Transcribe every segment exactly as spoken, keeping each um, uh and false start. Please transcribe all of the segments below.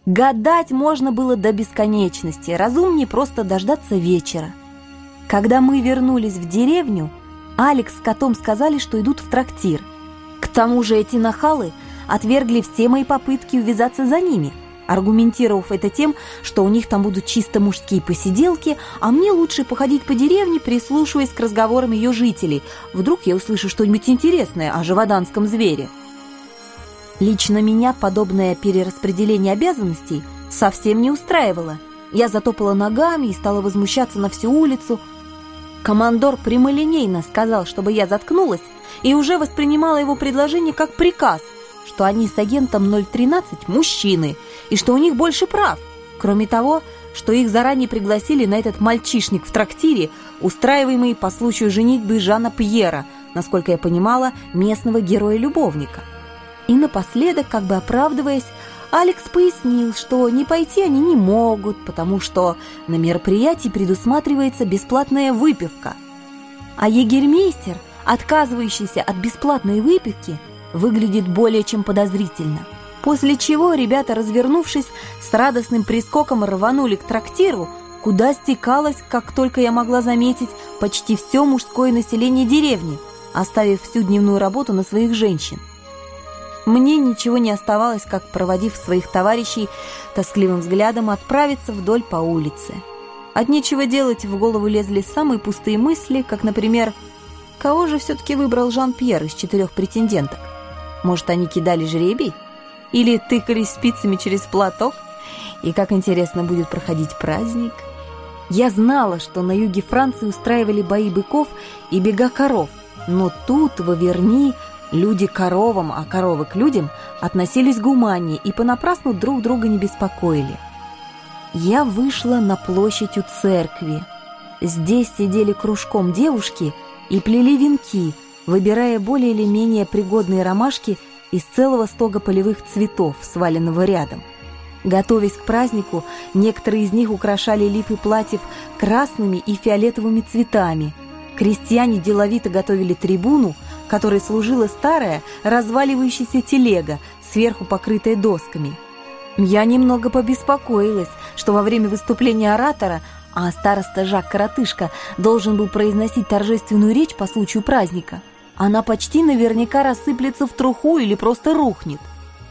Гадать можно было до бесконечности, разумнее просто дождаться вечера. Когда мы вернулись в деревню, Алекс с котом сказали, что идут в трактир. К тому же эти нахалы отвергли все мои попытки увязаться за ними, аргументировав это тем, что у них там будут чисто мужские посиделки, а мне лучше походить по деревне, прислушиваясь к разговорам ее жителей. Вдруг я услышу что-нибудь интересное о живоданском звере. Лично меня подобное перераспределение обязанностей совсем не устраивало. Я затопала ногами и стала возмущаться на всю улицу. Командор прямолинейно сказал, чтобы я заткнулась, и уже воспринимала его предложение как приказ, что они с агентом ноль тринадцать мужчины, и что у них больше прав. Кроме того, что их заранее пригласили на этот мальчишник в трактире, устраиваемый по случаю женитьбы Жана Пьера, насколько я понимала, местного героя-любовника. И напоследок, как бы оправдываясь, Алекс пояснил, что не пойти они не могут, потому что на мероприятии предусматривается бесплатная выпивка. А егермейстер, отказывающийся от бесплатной выпивки, выглядит более чем подозрительно. После чего ребята, развернувшись, с радостным прискоком рванули к трактиру, куда стекалось, как только я могла заметить, почти все мужское население деревни, оставив всю дневную работу на своих женщин. Мне ничего не оставалось, как, проводив своих товарищей тоскливым взглядом, отправиться вдоль по улице. От нечего делать в голову лезли самые пустые мысли, как, например, кого же все-таки выбрал Жан-Пьер из четырех претенденток? Может, они кидали жребий? Или тыкались спицами через платок? И как интересно будет проходить праздник? Я знала, что на юге Франции устраивали бои быков и бега коров, но тут, в Аверни, люди к коровам, а коровы к людям относились гуманнее и понапрасну друг друга не беспокоили. Я вышла на площадь у церкви. Здесь сидели кружком девушки и плели венки, выбирая более или менее пригодные ромашки из целого стога полевых цветов, сваленного рядом. Готовясь к празднику, некоторые из них украшали лифы платьев красными и фиолетовыми цветами. Крестьяне деловито готовили трибуну, которой служила старая разваливающаяся телега, сверху покрытая досками. Я немного побеспокоилась, что во время выступления оратора, а староста Жак-коротышка должен был произносить торжественную речь по случаю праздника, она почти наверняка рассыплется в труху или просто рухнет.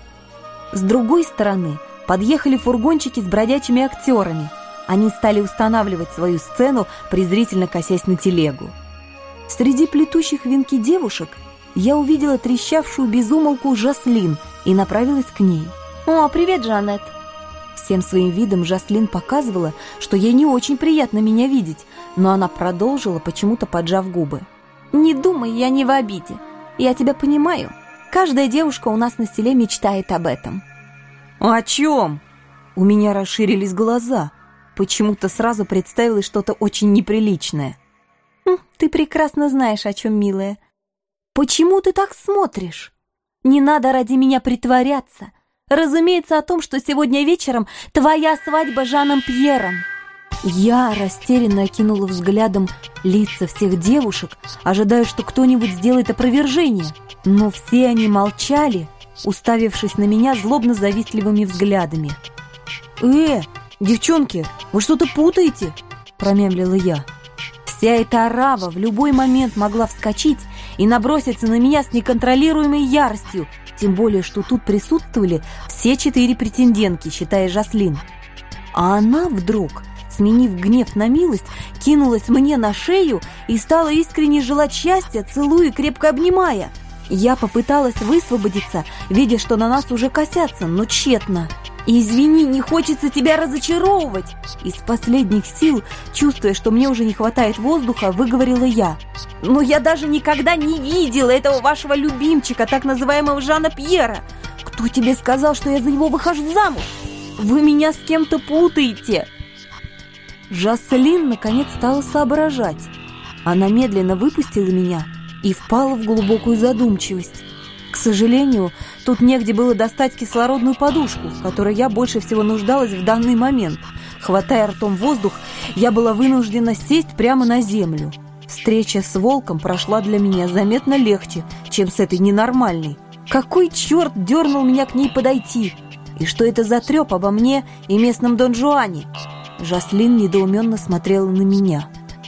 С другой стороны подъехали фургончики с бродячими актерами. Они стали устанавливать свою сцену, презрительно косясь на телегу. Среди плетущих венки девушек я увидела трещавшую без умолку Жаслин и направилась к ней. «О, привет, Жанет!» Всем своим видом Жаслин показывала, что ей не очень приятно меня видеть, но она продолжила, почему-то поджав губы. «Не думай, я не в обиде. Я тебя понимаю. Каждая девушка у нас на селе мечтает об этом». «О чем?» У меня расширились глаза. Почему-то сразу представилось что-то очень неприличное. «Ты прекрасно знаешь, о чем, милая. Почему ты так смотришь? Не надо ради меня притворяться. Разумеется, о том, что сегодня вечером твоя свадьба с Жаном Пьером». Я растерянно окинула взглядом лица всех девушек, ожидая, что кто-нибудь сделает опровержение. Но все они молчали, уставившись на меня злобно-завистливыми взглядами. «Э, девчонки, вы что-то путаете?» – промямлила я. Вся эта орава в любой момент могла вскочить и наброситься на меня с неконтролируемой яростью, тем более, что тут присутствовали все четыре претендентки, считая Жаслин. А она вдруг, сменив гнев на милость, кинулась мне на шею и стала искренне желать счастья, целуя и крепко обнимая. Я попыталась высвободиться, видя, что на нас уже косятся, но тщетно. «Извини, не хочется тебя разочаровывать!» Из последних сил, чувствуя, что мне уже не хватает воздуха, выговорила я. «Но я даже никогда не видела этого вашего любимчика, так называемого Жана Пьера! Кто тебе сказал, что я за него выхожу замуж? Вы меня с кем-то путаете!» Жаслин наконец стала соображать. Она медленно выпустила меня и впала в глубокую задумчивость. К сожалению, тут негде было достать кислородную подушку, в которой я больше всего нуждалась в данный момент. Хватая ртом воздух, я была вынуждена сесть прямо на землю. Встреча с волком прошла для меня заметно легче, чем с этой ненормальной. Какой черт дернул меня к ней подойти? И что это за трёп обо мне и местном Дон Жуане? Жаслин недоуменно смотрела на меня.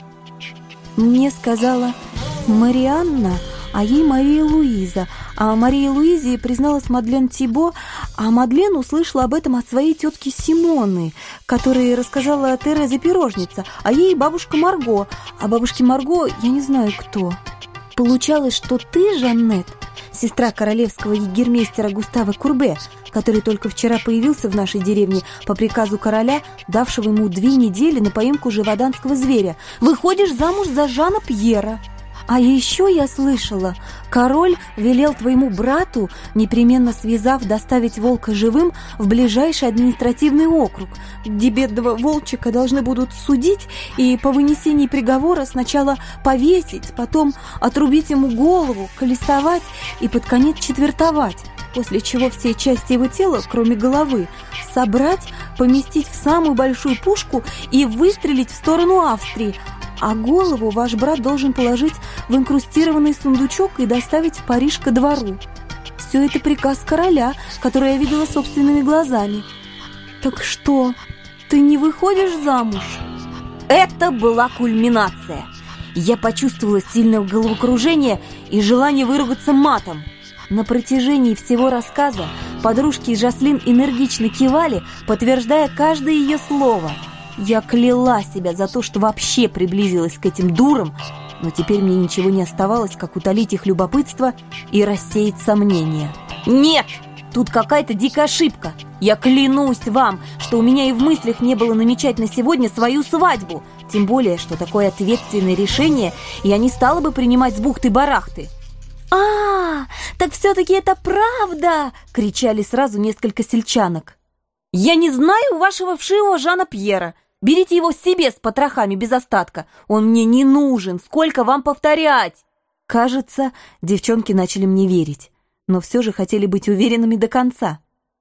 Мне сказала Марианна, а ей Мария Луиза, а Мария Луизе призналась Мадлен Тибо, а Мадлен услышала об этом от своей тетки Симоны, которая рассказала Терезе Пирожница, а ей бабушка Марго, а бабушке Марго я не знаю кто. Получалось, что ты, Жаннет, сестра королевского егермейстера Густава Курбе, который только вчера появился в нашей деревне по приказу короля, давшего ему две недели на поимку живоданского зверя, выходишь замуж за Жана Пьера. А еще я слышала, король велел твоему брату, непременно связав, доставить волка живым в ближайший административный округ, где бедного волчика должны будут судить и по вынесении приговора сначала повесить, потом отрубить ему голову, колесовать и под конец четвертовать, после чего все части его тела, кроме головы, собрать, поместить в самую большую пушку и выстрелить в сторону Австрии, а голову ваш брат должен положить в инкрустированный сундучок и доставить в Париж ко двору. Все это приказ короля, который я видела собственными глазами. Так что, ты не выходишь замуж? Это была кульминация. Я почувствовала сильное головокружение и желание выругаться матом. На протяжении всего рассказа подружки Жаслин энергично кивали, подтверждая каждое ее слово. Я кляла себя за то, что вообще приблизилась к этим дурам, но теперь мне ничего не оставалось, как утолить их любопытство и рассеять сомнения. Нет, тут какая-то дикая ошибка. Я клянусь вам, что у меня и в мыслях не было намечать на сегодня свою свадьбу. Тем более, что такое ответственное решение я не стала бы принимать с бухты-барахты. «А, так все-таки это правда!» — кричали сразу несколько сельчанок. «Я не знаю вашего вшивого Жана Пьера. Берите его себе с потрохами без остатка. Он мне не нужен. Сколько вам повторять?» Кажется, девчонки начали мне верить, но все же хотели быть уверенными до конца.